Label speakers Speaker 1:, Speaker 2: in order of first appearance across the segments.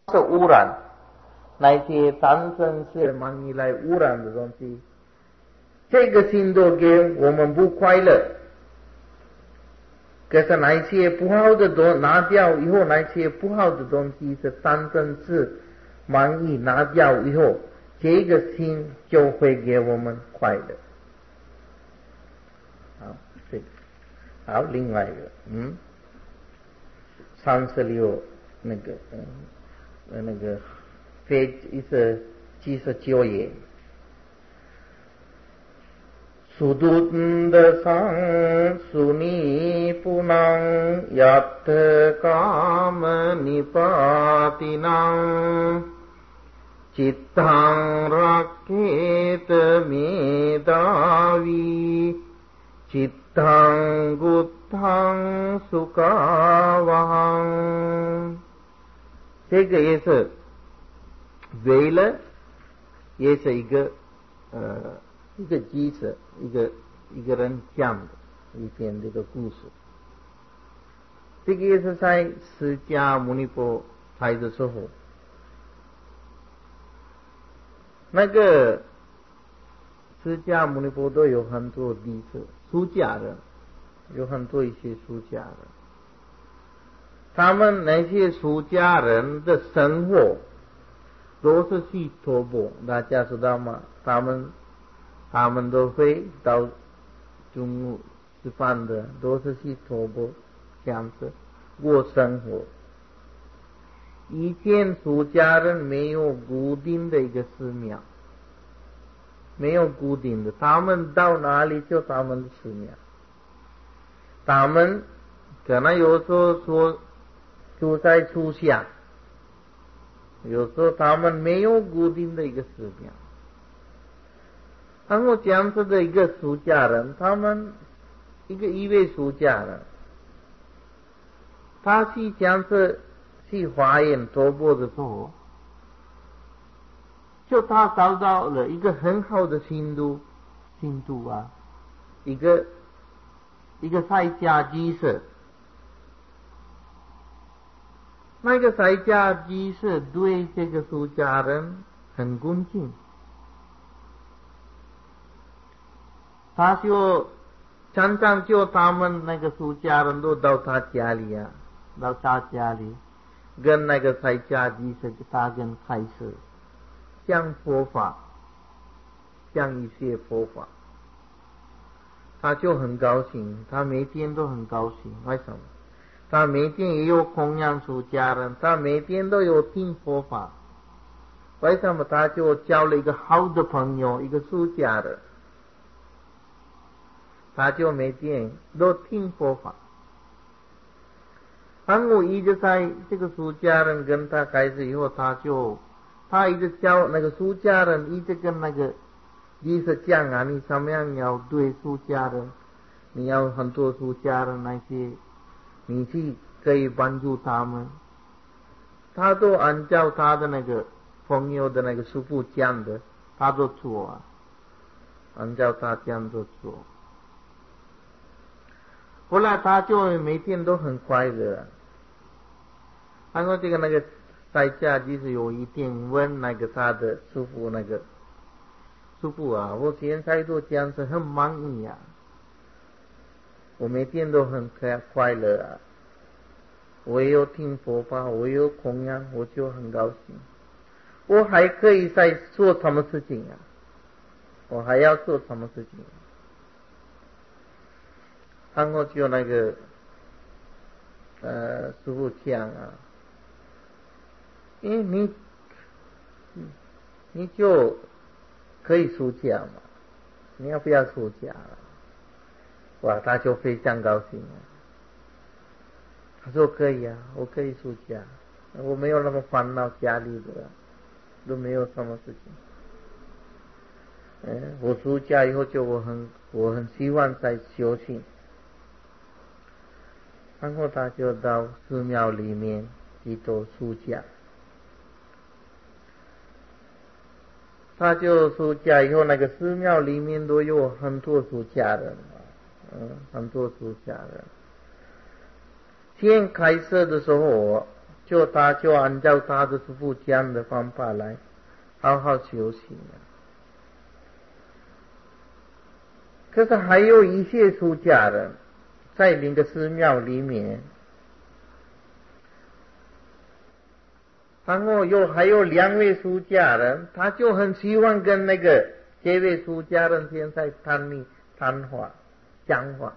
Speaker 1: 是污染，那些单身是忙以来污染的东西，这个心都给我们不快乐。可是那些不好的东拿掉以后，那些不好的东西是单身是忙一拿掉以后，这个心就会给我们快乐。好，这个好，另外一个36那个79页Sudunda suni punang yatta kama nipatinang cittang raketa medavi cittang guttang sukavahang。 这个也是为了，也是一个机子，一个人讲的一篇这个故事。这个也是在释迦牟尼佛来的时候，那个释迦牟尼佛都有很多弟子，出家人有很多一些出家人，他们那些出家人的生活都是去托钵，大家知道吗？他们都会到中午吃饭的，都是去托钵这样子过生活。以前出家人没有固定的一个寺庙，没有固定的，他们到哪里就他们的寺庙。他们可能有时候说住在树下，有时候他们没有固定的一个寺庙。然后这样子的一个出家人，他们一位出家人，他去这样子去华严托钵的时候，就他找到了一个很好的信徒啊，一个在家居士。那个在家居士对这个出家人很恭敬，他就常常就他们那个出家人都到他家里啊，到他家里跟那个在家居士他跟开始讲佛法，讲一些佛法，他就很高兴，他每天都很高兴。为什么？他每天也有供养出家人，他每天都有听佛法。为什么？他就交了一个好的朋友，一个出家人，他就每天都听佛法。然后一直在这个出家人跟他开始以后，他一直教那个出家人，一直跟那个意思讲啊，你怎么样要对出家人，你要很多出家人那些，你去可以帮助他们。他都按照他的那个朋友的那个师父讲的，他都做啊，按照他这样都做。后来他就每天都很快乐。然后这个那个在家就是有一天问那个他的师父，那个师父啊，我现在都这样子很忙呀，我每天都很快乐啊，我也有听佛法，我也有供养，我就很高兴。我还可以再做什么事情啊？我还要做什么事情？然后就那个师父讲啊，你就可以出家嘛，你要不要出家了？哇，他就非常高兴啊。他说可以啊，我可以出家，我没有那么烦恼家里的，都没有什么事情。我出家以后就我很希望在修行。然后他就到寺庙里面去做出家。他就出家以后，那个寺庙里面都有很多出家人，很多出家人。先开始的时候， 他就按照他的师父这样的方法来好好修行可是还有一些出家人在那个寺庙里面，然后还有2位出家人，他就很希望跟那个这位出家人现在谈话讲话，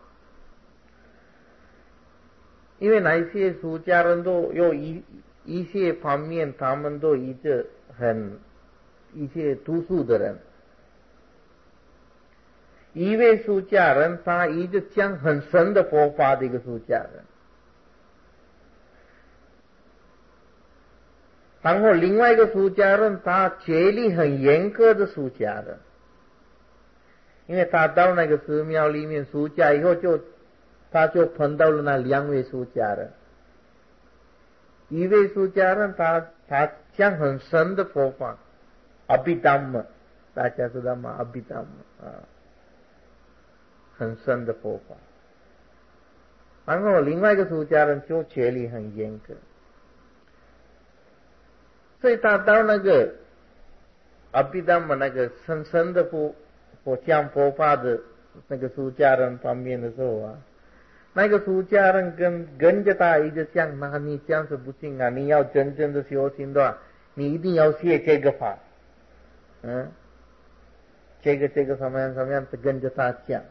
Speaker 1: 因为那些出家人都有一些方面，他们都一些读书的人。一位出家人他一直讲很深的佛法的一个出家人，然后另外一个出家人他戒律很严格的出家人，因为他到那个寺庙里面出家以后他就碰到了那2位出家人。一位出家人他讲很深的佛法，阿毗达摩，大家知道吗？阿毗达摩很深的佛法。然后另外一个出家人就戒律很严格，所以他到那个阿毗达摩那个深的讲佛法的那个出家人方面的时候那个出家人跟着他一直讲，那你这样子不行你要真正的修行的话，你一定要学这个法，这个什么样跟着他讲。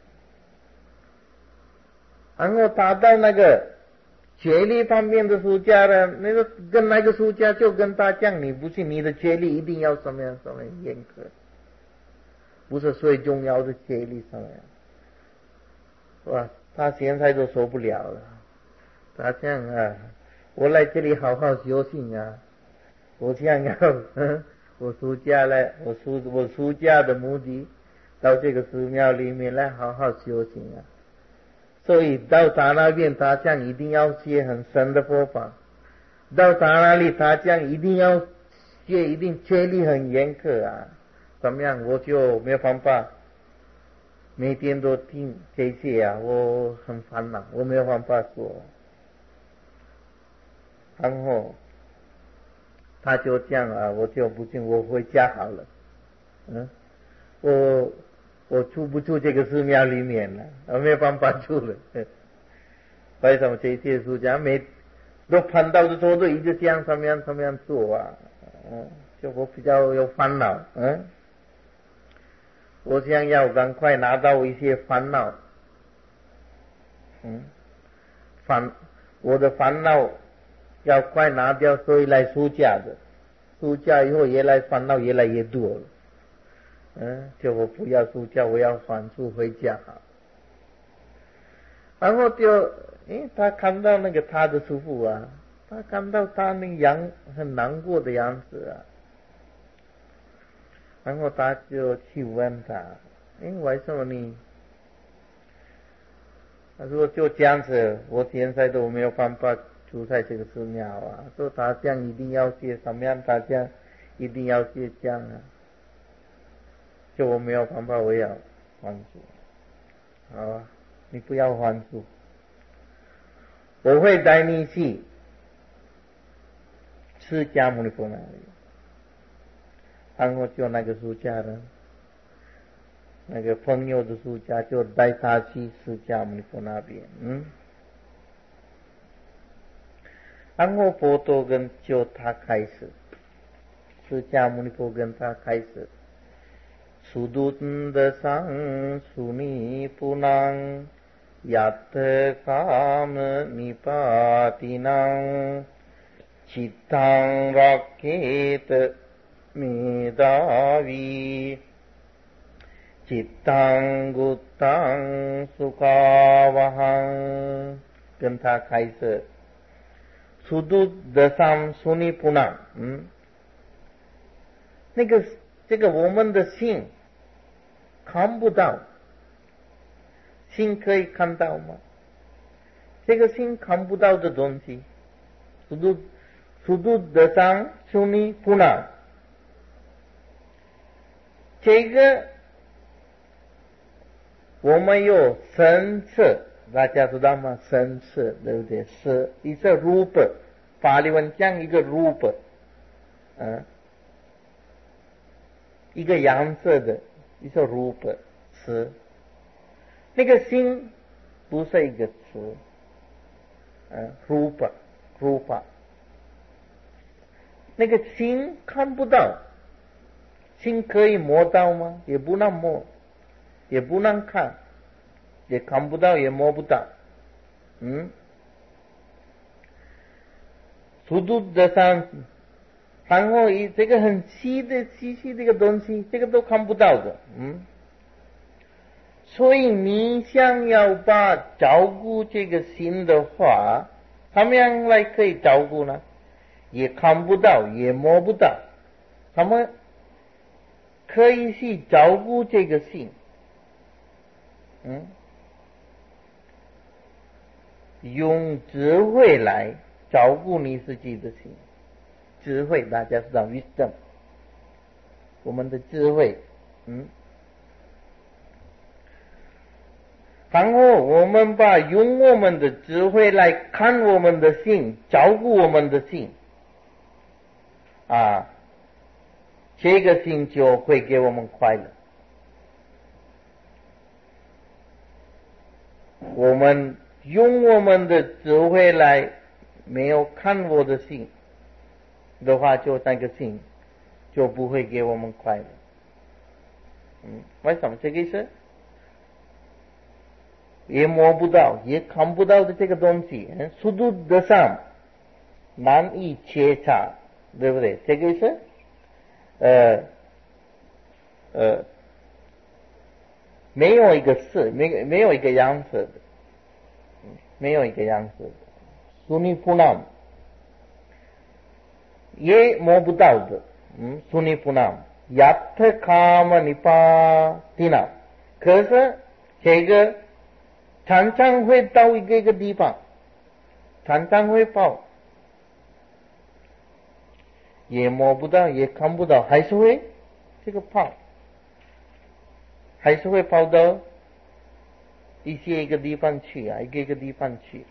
Speaker 1: 然后他到那个戒律方面的出家人，跟那个出家就跟他讲，你不信，你的戒律一定要什么样严格，不是最重要的戒律什么样。哇，他现在都受不了了。他讲我来这里好好修行我想要我出家了，我出家的目的到这个寺庙里面来好好修行所以到他那边他讲一定要学很深的佛法，到他那里他讲一定要学，一定戒律很严格怎么样我就没有办法每天都听这些我很烦恼，我没有办法说。然后他就讲我就不行，我回家好了。我住不住这个寺庙里面了？我没有办法住了。为什么这些出家都碰到的时候都一直这样怎么样做就我比较有烦恼。我想要赶快拿到一些烦恼。我的烦恼要快拿掉，所以来出家的。出家以后烦恼越来越多了。就我不要出家，我要还俗回家好。然后他看到那个他的师父他看到他那个很难过的样子然后他就去问他，为什么你？他说就这样子，我现在都没有办法住在这个寺庙说他这样一定要学什么样，他这样一定要学这样就我没有办法，我要还俗。好你不要还俗，我会带你去释迦牟尼佛那里。然后就那个出家人，那个朋友的出家就带他去释迦牟尼佛那边。然后佛陀就他开始，释迦牟尼佛跟他开始。Sudundasang sunipunang yatta kama nipatinang cittang raketa medavi cittang guttang sukavahang 跟他开始 Sudundasang sunipunang 这个我们的心看不到，心可以看到吗？这个心看不到的东西，Sudundasang sunipunang，这个我们有神色，大家知道吗？神色对不对？是一个Rupa 法利文讲一个 rupa， 一个颜色的一个 rupa 词，那个心不是一个词，rupa，那个心看不到，心可以摸到吗？也不能摸，也不能看，也看不到，也摸不到。速度的上，然后这个很细的这个东西，这个都看不到的。所以你想要把照顾这个心的话，怎么样来可以照顾呢？也看不到，也摸不到，他们可以去照顾这个心。用智慧来照顾你自己的心。智慧大家知道 wisdom， 我们的智慧。然后我们用我们的智慧来看我们的心，照顾我们的心，这个心就会给我们快乐。我们用我们的智慧来没有看我的心的话，就那个心就不会给我们快乐。为什么？这个意思也摸不到，也看不到的这个东西，速度的上难以觉察，对不对？这个意思没有一个色，没有一个样色的，没有一个样色的，苏尼普南也摸不到的。苏尼普南亚特卡玛尼巴蒂纳，可是这个常常会到一个地方，常常会跑，也摸不到，也看不到，还是会这个跑，还是会跑到一个地方去一个地方去。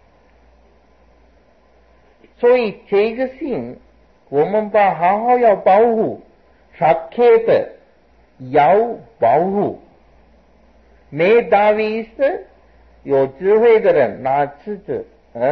Speaker 1: 所以这个心我们好好要保护，萨克的要保护。没大意思，有智慧的人拿智者，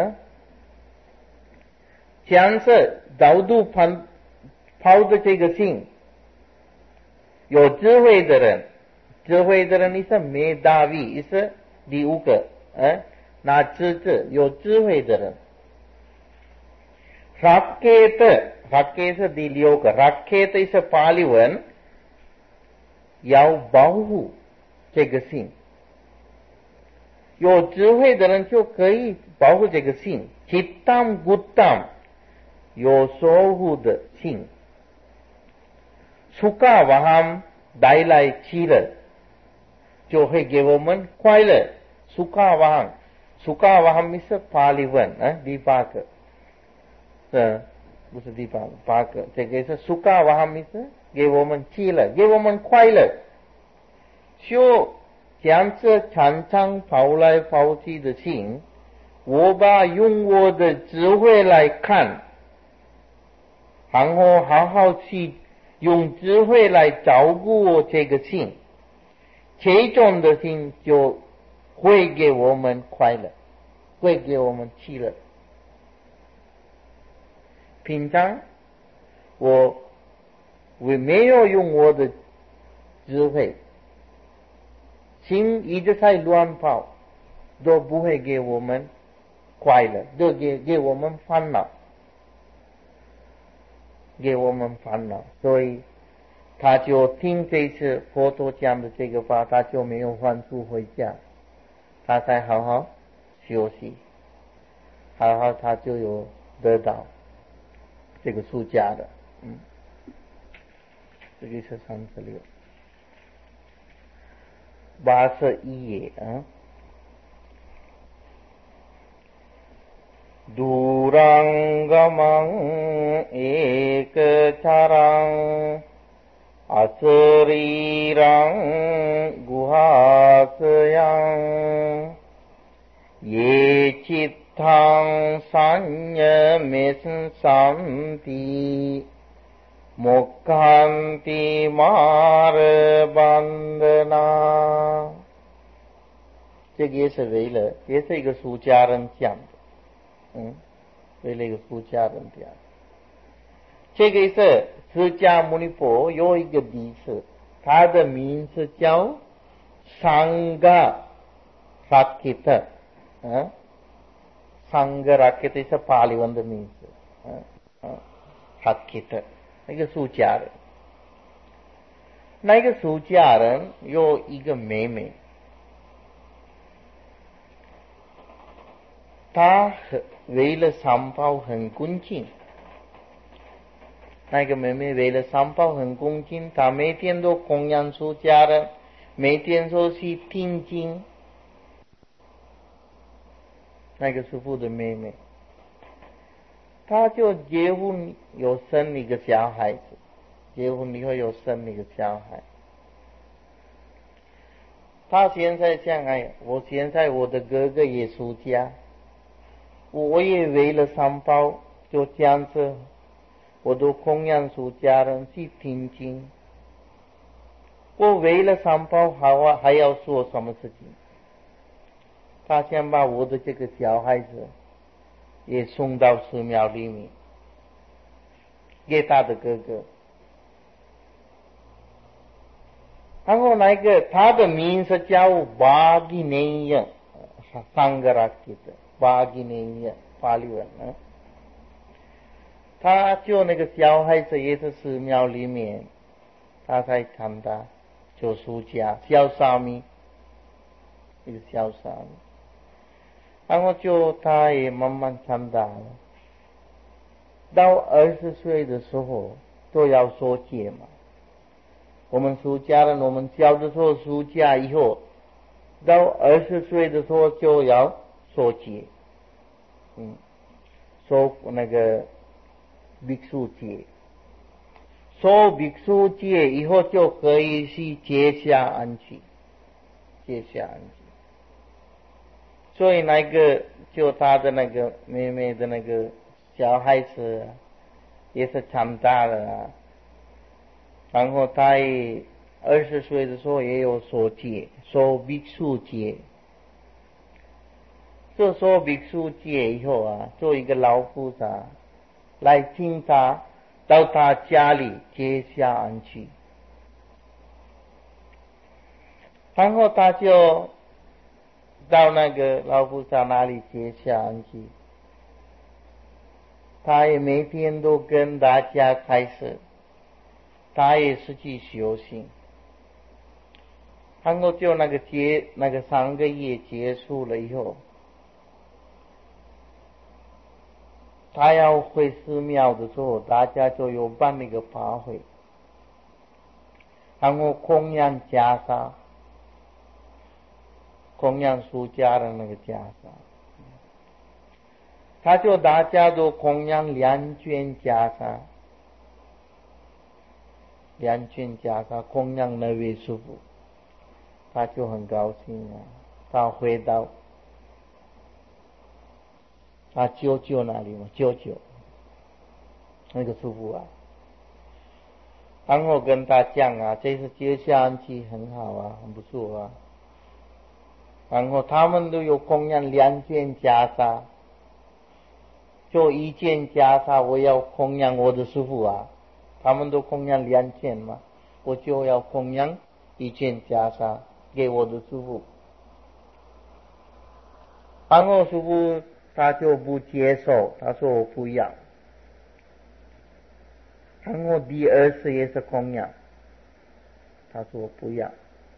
Speaker 1: 像是导度跑的这个心，有智慧的人，你是没大意是第五个，拿智者有智慧的人。raket是第六个 raket 是法利文，要保护这个心。有智慧的人就可以保护这个心。chittam guttam 有守护的心。sukha vaham 带来喜乐，就会给我们快乐。sukha vaham 是法利文第八个。不是第八个，这个是 sukha vaham 是给我们喜乐，给我们快乐。就像这常常跑来跑去的心，我用我的智慧来看，然后好好去用智慧来照顾我这个心，这种的心就会给我们快乐，会给我们喜乐。平常我没有用我的智慧，心一直在乱跑，都不会给我们快乐，都给我们烦恼，所以他就听这次佛陀讲的这个话，他就没有还俗回家，他才好好休息，好好他就有得到这个出家的。这个是36 81页Durangamang ekacharang asarirang guhasayang ye chitta 唐三耶灭生三地莫堪地马尔班德那。这个也是为了，也是一个出家人讲的，为了一个出家人讲。这个是释迦牟尼佛有一个弟子，他的名字叫桑嘎拉基特，桑嘎拉基特是巴利文的名字，拉基特，那个出家人，那个出家人有一个妹妹。他为了三宝很恭敬，那个妹妹为了三宝很恭敬，她每天都供养出家人，每天都去听经。那个师父的妹妹，她就结婚有生一个小孩子，结婚以后有生一个小孩。她现在想，我现在我的哥哥也出家。我也为了三宝，就这样子，我都供养出家人去听经。我为了三宝好啊，还要做什么事情？他想把我的这个小孩子也送到寺庙里面，给他的哥哥。然后那个他的名字叫巴吉内耶，桑格拉基的。巴吉内耶巴利文，他就那个小孩子也是寺庙里面，他才长大，就出家，小沙弥，一个小沙弥，然后就他也慢慢长大了，到20岁的时候都要受戒嘛。我们出家人，我们小的时候出家以后，到20岁的时候就要受戒，受那个ภิ祿戒，受ภิ祿戒以后就可以去结下安居，结下安居。所以那个就他的那个妹妹的那个小孩子也是长大了，然后他也20岁的时候也有受戒，受ภิ祿戒。就说ภิ祿戒以后做一个老菩萨来请他到他家里结下安居，然后他就到那个老菩萨那里结下安居，他也每天都跟大家开示，他也是去修行，然后就那个3个月结束了以后，他要回寺庙的时候，大家就有办那个法会，然后供养袈裟，供养出家的那个袈裟，他就大家都供养2卷袈裟，2卷袈裟供养那位师父，他就很高兴他回到他舅舅那里嘛，舅舅那个师父然后跟他讲这次结下安居很好很不错然后他们都有供养2件袈裟，就1件袈裟我要供养我的师父他们都供养2件嘛，我就要供养1件袈裟给我的师父。然后师父他就不接受，他说我不要。然后第2次也是供养，他说我不要。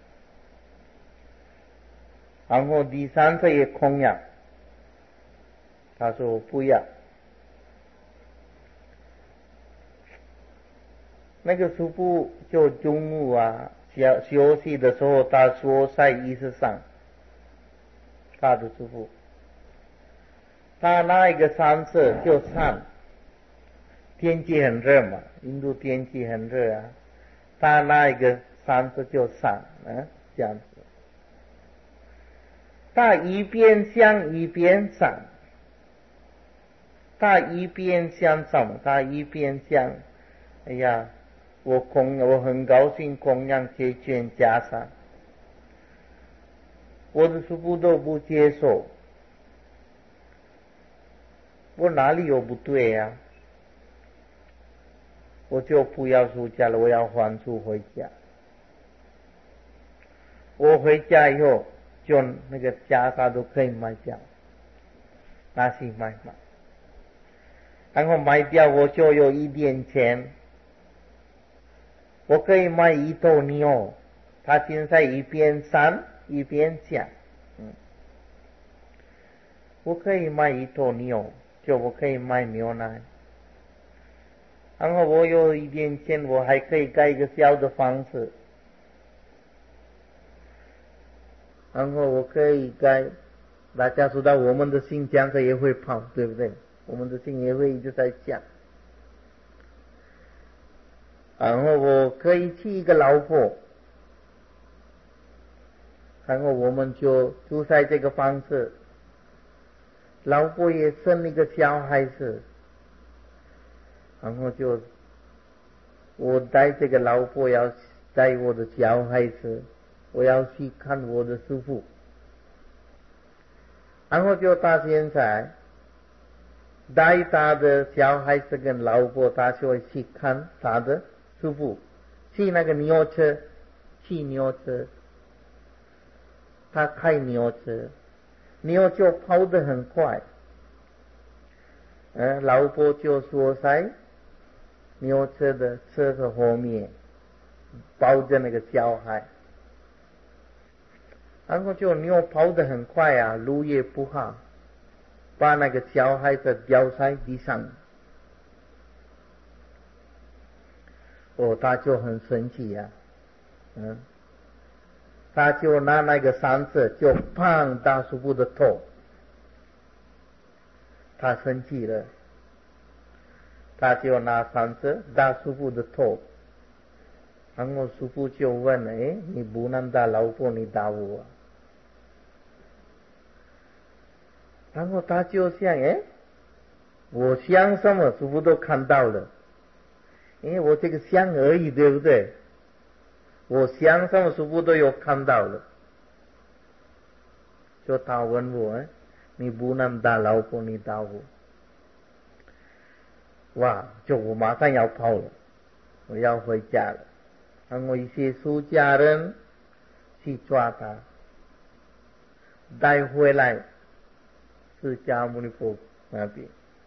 Speaker 1: 然后第3次也供养，他说我不要。那个师父就中午休息的时候，他说在椅子上，他的师父，他拿一个扇子就扇，天气很热嘛，印度天气很热他拿一个扇子就扇这样子，他一边想一边扇， 他一边想什么？他一边想，哎呀，我很高兴供养这卷袈裟，我的师父都不接受，我哪里有不对呀？我就不要出家了，我要还俗回家。我回家以后，就那个袈裟都可以卖掉，拿去卖，然后卖掉我就有一点钱，我可以卖一头牛。他现在一边散一边讲，我可以卖一头牛，就我可以卖牛奶。然后我有一点钱，我还可以盖一个小的房子，然后我可以盖，大家知道我们的心这样子也会跑，对不对？我们的心也会一直在讲。然后我可以娶一个老婆，然后我们就住在这个房子，老婆也生一个小孩子，然后就我带这个老婆要带我的小孩子，我要去看我的师父，然后就他现在带他的小孩子跟老婆，他就会去看他的师父，骑那个牛车，骑牛车，他开牛车，牛就跑得很快，老婆就坐在牛车的车子后面，抱着那个小孩，然后就牛跑得很快啊，路也不好，把那个小孩子掉在地上。他就很生气呀，他就拿那个扇子就砰打师父的头，他生气了，他就拿扇子打师父的头，然后师父就问：你不能打老婆，你打我啊？然后他就想：我想什么师父都看到了，我这个想而已，对不对？我想什么师父都有看到了，就他问我：你不能打老婆，你打我？哇！就我马上要跑了，我要回家了。然后一些出家人去抓他，带回来释迦牟尼佛那边，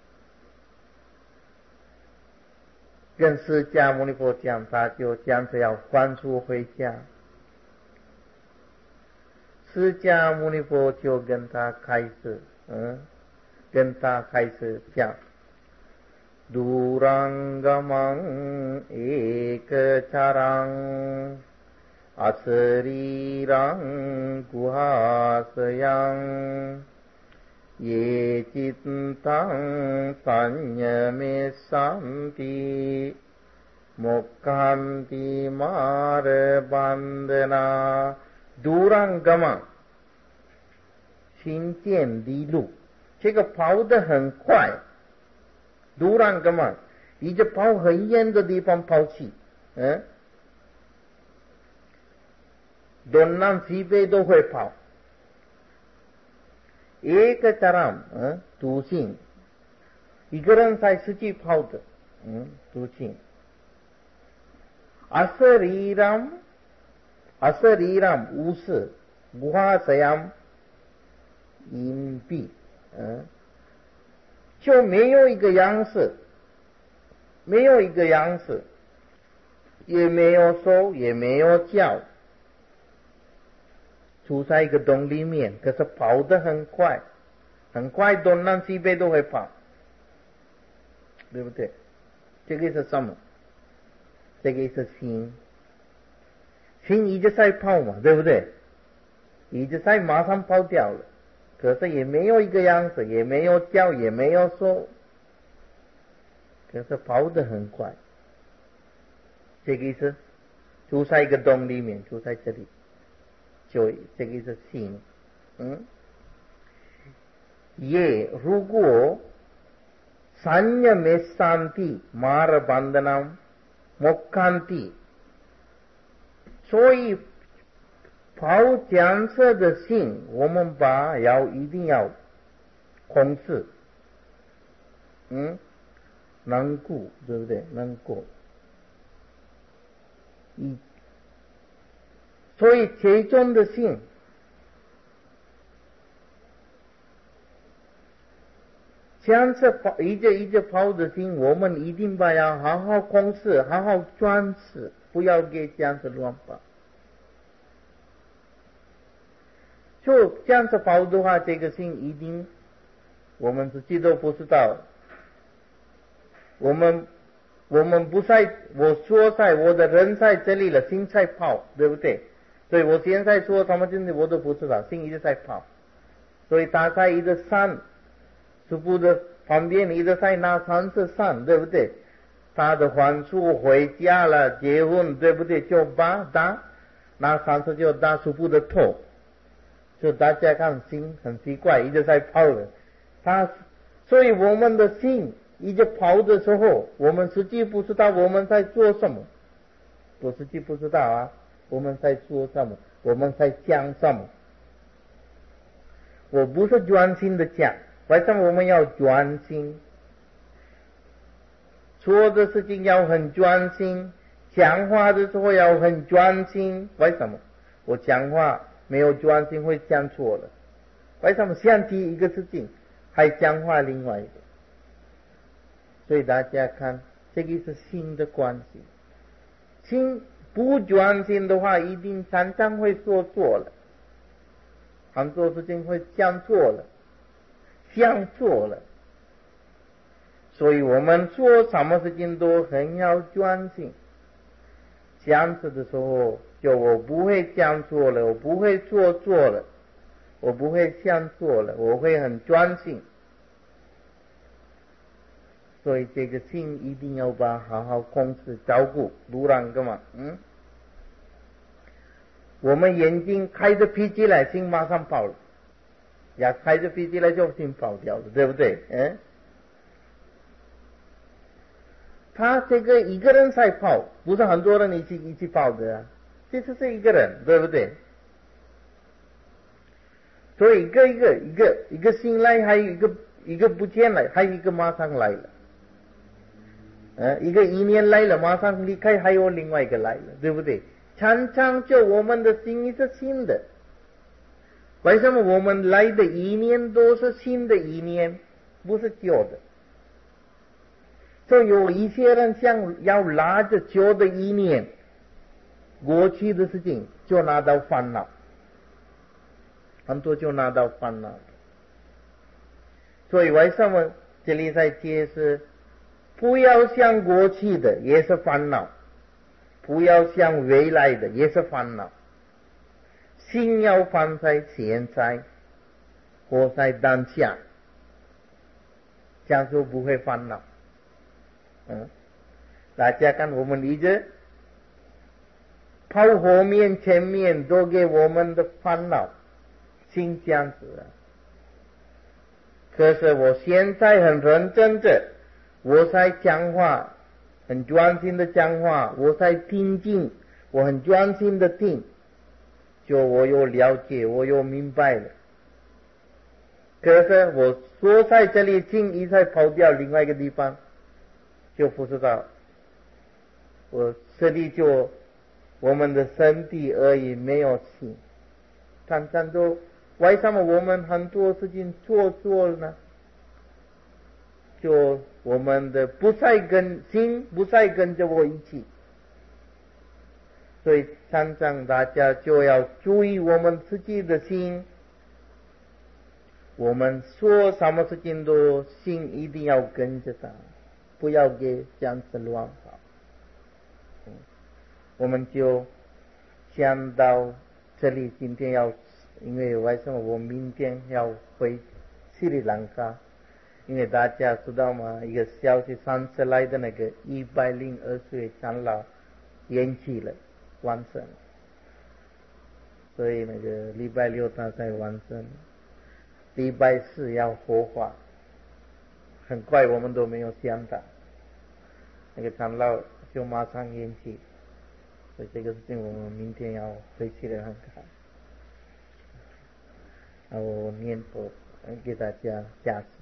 Speaker 1: 跟释迦牟尼佛讲，他就讲着要还俗回家。释迦牟尼佛就跟他开始讲Durangamang ekacharang asarirang guhasayang ye cintang sanyame santi mokkanti marabandana Durangama 新建的路，这个跑得很快。Durangama 一直跑很远的地方跑去，东南西北都会跑。Ekacharam 独行，一个人在自己跑的，独行。Asariram 无事，Guhasayam 隐蔽，就没有一个样式，也没有手，也没有脚，住在一个洞里面，可是跑得很快，东南西北都会跑，对不对？这个是什么？这个是心一直在跑嘛，对不对？一直在马上跑掉了，可是也没有一个样子，也没有脚，也没有手，可是跑得很快。这个意思，住在一个洞里面，住在这里，就这个意思心。如果 sanya mesanti mara bandhanam mokkanti。所以跑讲色的性，我们一定要控制，能顾，对不对？能够。所以其中的性，讲色一直跑的心，我们一定要好好控制，好好专持，不要给讲色乱跑。就这样子跑的话，这个心一定我们自己都不知道。我们不在，我说在我的人在这里了，心在跑，对不对？所以我现在说什么东西我都不知道，心一直在跑。所以他在一个山，师父的旁边一直在拿三色山，对不对？他的还俗回家了，结婚，对不对？就拿三色就打师父的头。就大家看心很奇怪，一直在跑了。所以我们的心一直跑的时候，我们实际不知道我们在做什么，我实际不知道啊，我们在做什么，我们在讲什么。我不是专心的讲，为什么我们要专心？做的事情要很专心，讲话的时候要很专心。为什么？我讲话没有专心会讲错了。为什么想起一个事情还讲话另外一个？所以大家看，这个是心的关系。心不专心的话，一定常常会说错了，很多事情会讲错了，想错了。所以我们做什么事情都很要专心。讲字的时候，就我不会讲错了，我不会做错了，我不会想错了，我会很专心。所以这个心一定要好好控制照顾，不然干嘛？我们眼睛开着脾气来，心马上跑了；要开着脾气来，就心跑掉了，对不对？他这个一个人在跑，不是很多人一起跑的啊，这是一个人，对不对？所以一个心来，还有一个不见了，还有一个马上来了。一个意念来了，马上离开，还有另外一个来了，对不对？常常就我们的心是新的。为什么我们来的意念都是新的意念，不是旧的？所以有一些人想要拿着旧的意念，过去的事情就拿到烦恼，很多就拿到烦恼。所以为什么这里在解释，不要想过去的也是烦恼，不要想未来的也是烦恼，心要放在现在，活在当下，这样就不会烦恼。大家看我们一直跑后面前面都给我们的烦恼，心这样子啊。可是我现在很认真的，我在讲话，很专心的讲话，我在听经，我很专心的听，就我有了解，我有明白了。可是我说在这里听，一再跑掉另外一个地方，就不知道。我这里就我们的身体而已，没有心。常常都为什么我们很多事情做错了呢？就我们的心不再跟着我一起，所以常常大家就要注意我们自己的心。我们说什么事情都心一定要跟着他，不要给这样子乱跑。我们就想到这里，今天因为为什么我明天要回斯里兰卡？因为大家知道吗？一个消息，上次来的那个102岁长老延期了，完成了，所以那个礼拜六他才完成，礼拜四要火化， 很快我们都没有想到，那个长老就马上咽气，所以这个事情我们明天要回去的很好。我念佛给大家加持。